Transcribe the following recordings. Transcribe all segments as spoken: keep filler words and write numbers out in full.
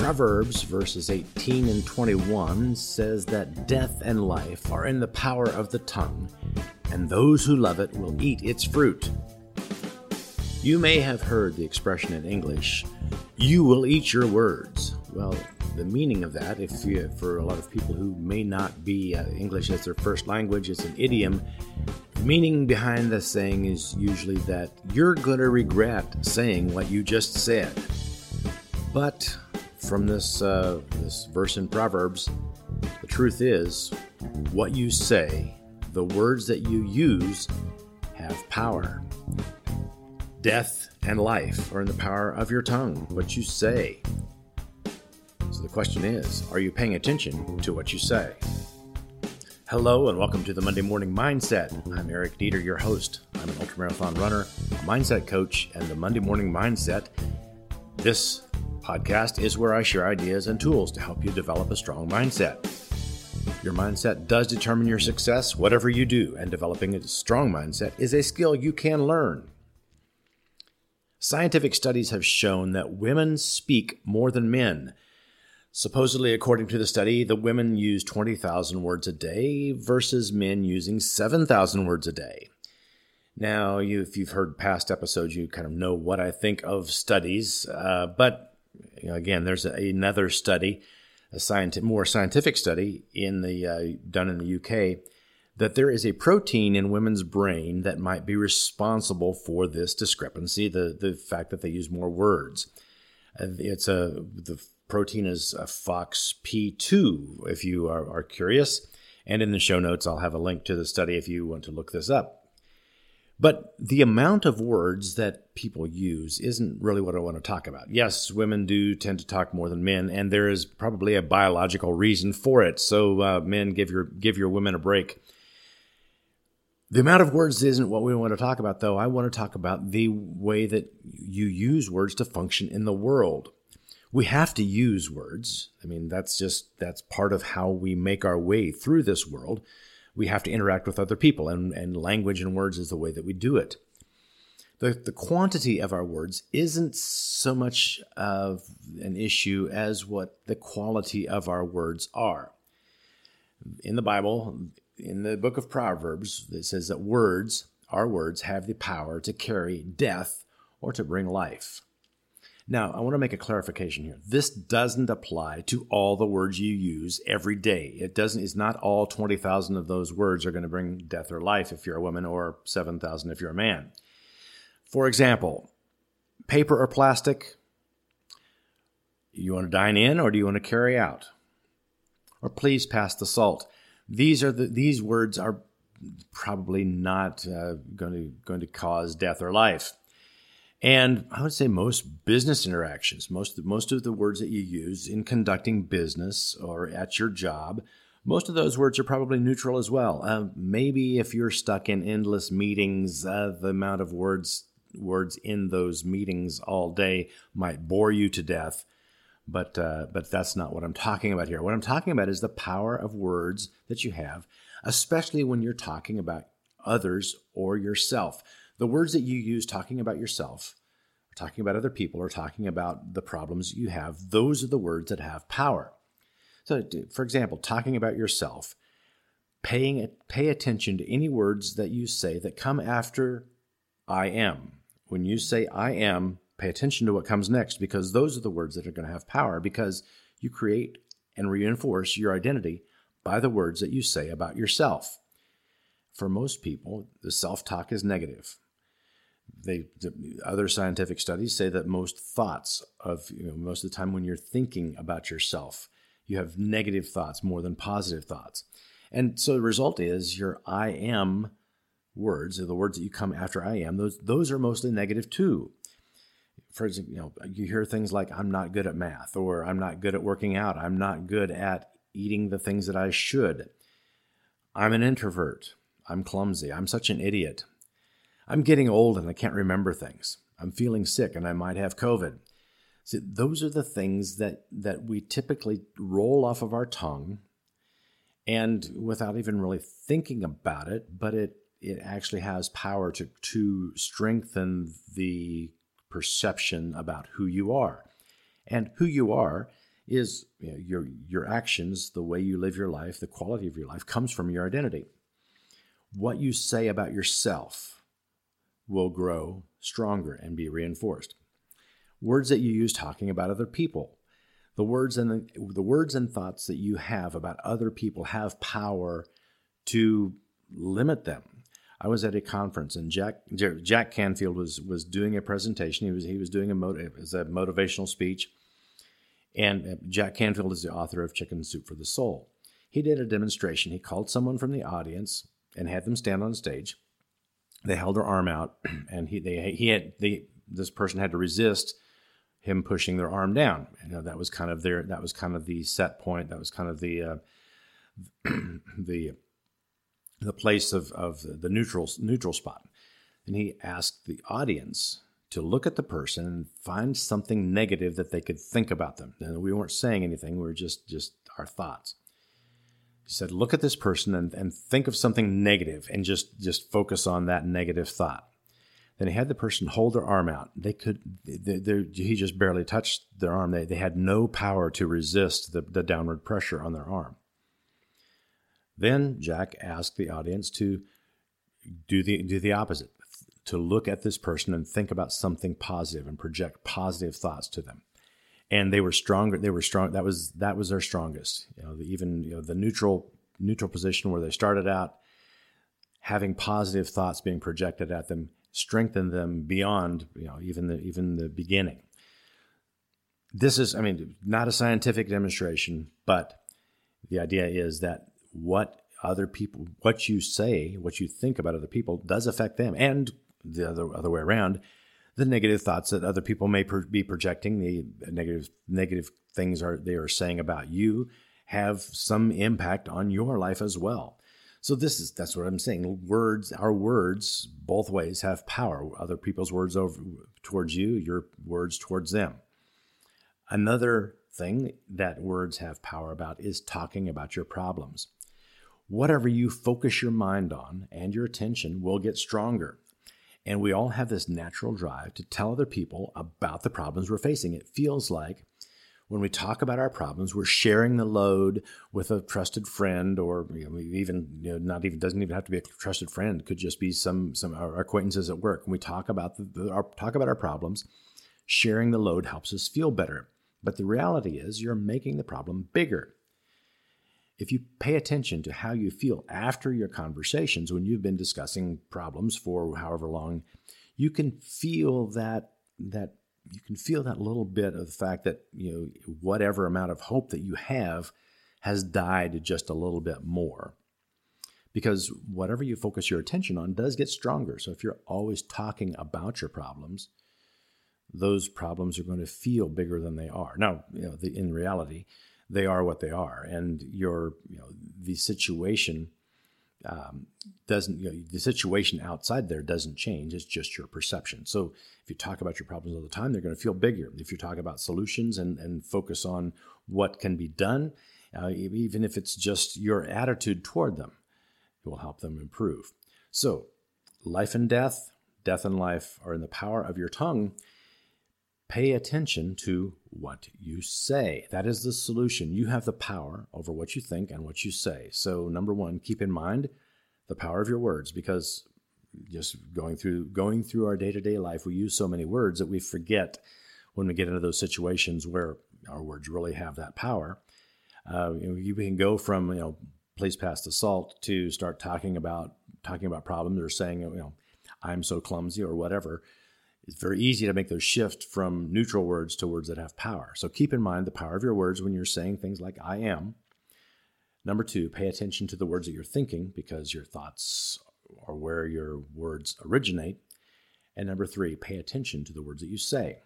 Proverbs verses eighteen and twenty-one says that death and life are in the power of the tongue, and those who love it will eat its fruit. You may have heard the expression in English, "You will eat your words." Well, the meaning of that, if you, for a lot of people who may not be uh, English as their first language, it's an idiom. The meaning behind the saying is usually that you're going to regret saying what you just said. But from this uh, this verse in Proverbs, the truth is, what you say, the words that you use, have power. Death and life are in the power of your tongue, what you say. So the question is, are you paying attention to what you say? Hello and welcome to the Monday Morning Mindset. I'm Eric Dieter, your host. I'm an ultramarathon runner, a mindset coach, and the Monday Morning Mindset. This podcast is where I share ideas and tools to help you develop a strong mindset. Your mindset does determine your success, whatever you do, and developing a strong mindset is a skill you can learn. Scientific studies have shown that women speak more than men. Supposedly, according to the study, the women use twenty thousand words a day versus men using seven thousand words a day. Now, you, if you've heard past episodes, you kind of know what I think of studies, uh, but you know, again, there's a, another study, a scientific, more scientific study in the uh, done in the U K, that there is a protein in women's brain that might be responsible for this discrepancy, the, the fact that they use more words. Uh, it's a the protein is a F O X P two, if you are, are curious. And in the show notes, I'll have a link to the study if you want to look this up. But the amount of words that people use isn't really what I want to talk about. Yes, women do tend to talk more than men, and there is probably a biological reason for it. So uh, men, give your give your women a break. The amount of words isn't what we want to talk about, though. I want to talk about the way that you use words to function in the world. We have to use words. I mean, that's just that's part of how we make our way through this world. We have to interact with other people, and, and language and words is the way that we do it. The, the quantity of our words isn't so much of an issue as what the quality of our words are. In the Bible, in the book of Proverbs, it says that words, our words, have the power to carry death or to bring life. Now, I want to make a clarification here. This doesn't apply to all the words you use every day. It doesn't. It's not all twenty thousand of those words are going to bring death or life if you're a woman, or seven thousand if you're a man. For example, paper or plastic, you want to dine in or do you want to carry out? Or please pass the salt. These are the these words are probably not uh, going to going to cause death or life. And I would say most business interactions, most, most of the words that you use in conducting business or at your job, most of those words are probably neutral as well. Uh, maybe if you're stuck in endless meetings, uh, the amount of words words in those meetings all day might bore you to death. But uh, but that's not what I'm talking about here. What I'm talking about is the power of words that you have, especially when you're talking about others or yourself. The words that you use talking about yourself, or talking about other people, or talking about the problems you have, those are the words that have power. So, for example, talking about yourself, paying pay attention to any words that you say that come after I am. When you say I am, pay attention to what comes next, because those are the words that are going to have power, because you create and reinforce your identity by the words that you say about yourself. For most people, the self-talk is negative. They, the other scientific studies say that most thoughts of, you know, most of the time when you're thinking about yourself, you have negative thoughts more than positive thoughts. And so the result is your I am words, or the words that you come after I am, those, those are mostly negative too. For example, you know, you hear things like, I'm not good at math, or I'm not good at working out. I'm not good at eating the things that I should. I'm an introvert. I'm clumsy. I'm such an idiot. I'm getting old and I can't remember things. I'm feeling sick and I might have COVID. See, those are the things that, that we typically roll off of our tongue, and without even really thinking about it, but it, it actually has power to, to strengthen the perception about who you are. And who you are is you know, your your actions, the way you live your life, the quality of your life comes from your identity. What you say about yourself will grow stronger and be reinforced. Words that you use talking about other people, the words and the, the words and thoughts that you have about other people have power to limit them. I was at a conference and Jack Jack Canfield was was doing a presentation. He was he was doing a, motiv- it was a motivational speech. And Jack Canfield is the author of Chicken Soup for the Soul. He did a demonstration. He called someone from the audience and had them stand on stage. They held their arm out, and he they he had they this person had to resist him pushing their arm down. You know, that was kind of their that was kind of the set point. That was kind of the uh, the the place of of the neutral neutral spot. And he asked the audience to look at the person and find something negative that they could think about them. And we weren't saying anything. We were just just our thoughts. He said, look at this person and, and think of something negative and just, just focus on that negative thought. Then he had the person hold their arm out. They could, they, they, he just barely touched their arm. They, they had no power to resist the, the downward pressure on their arm. Then Jack asked the audience to do the, do the opposite, to look at this person and think about something positive and project positive thoughts to them. And they were stronger. They were strong. That was that was their strongest. You know, the, even you know the neutral neutral position where they started out, having positive thoughts being projected at them, strengthened them beyond you know even the even the beginning. This is, I mean, not a scientific demonstration, but the idea is that what other people, what you say, what you think about other people, does affect them, and the other other way around. The negative thoughts that other people may per- be projecting, the negative negative things are they are saying about you, have some impact on your life as well. So this is that's what I'm saying. Words, our words, both ways have power. Other people's words over towards you, your words towards them. Another thing that words have power about is talking about your problems. Whatever you focus your mind on and your attention will get stronger. And we all have this natural drive to tell other people about the problems we're facing. It feels like when we talk about our problems, we're sharing the load with a trusted friend, or you know, even you know, not even doesn't even have to be a trusted friend. It could just be some some our acquaintances at work. When we talk about the, the our, talk about our problems, sharing the load helps us feel better. But the reality is, you're making the problem bigger. If you pay attention to how you feel after your conversations, when you've been discussing problems for however long, you can feel that that you can feel that little bit of the fact that you know whatever amount of hope that you have has died just a little bit more. Because whatever you focus your attention on does get stronger. So if you're always talking about your problems, those problems are going to feel bigger than they are. Now, you know, the, in reality, they are what they are, and your, you know, the situation um, doesn't, you know, the situation outside there doesn't change. It's just your perception. So if you talk about your problems all the time, they're going to feel bigger. If you talk about solutions and, and focus on what can be done, uh, even if it's just your attitude toward them, it will help them improve. So life and death, death and life are in the power of your tongue. Pay attention to what you say. That is the solution. You have the power over what you think and what you say. So number one, keep in mind the power of your words, because just going through going through our day-to-day life, we use so many words that we forget when we get into those situations where our words really have that power. Uh, you know, you can go from, you know, please pass the salt to start talking about talking about problems or saying, you know, I'm so clumsy or whatever. It's very easy to make those shift from neutral words to words that have power. So keep in mind the power of your words when you're saying things like I am. Number two, pay attention to the words that you're thinking, because your thoughts are where your words originate. And number three, pay attention to the words that you say.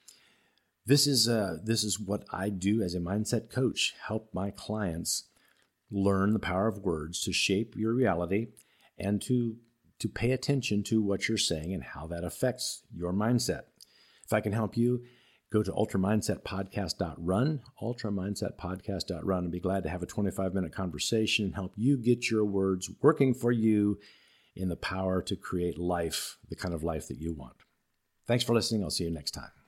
This is uh, this is what I do as a mindset coach, help my clients learn the power of words to shape your reality and to to pay attention to what you're saying and how that affects your mindset. If I can help you, go to ultra mindset podcast dot run, ultra mindset podcast dot run. I'd be glad to have a twenty-five minute conversation and help you get your words working for you in the power to create life, the kind of life that you want. Thanks for listening. I'll see you next time.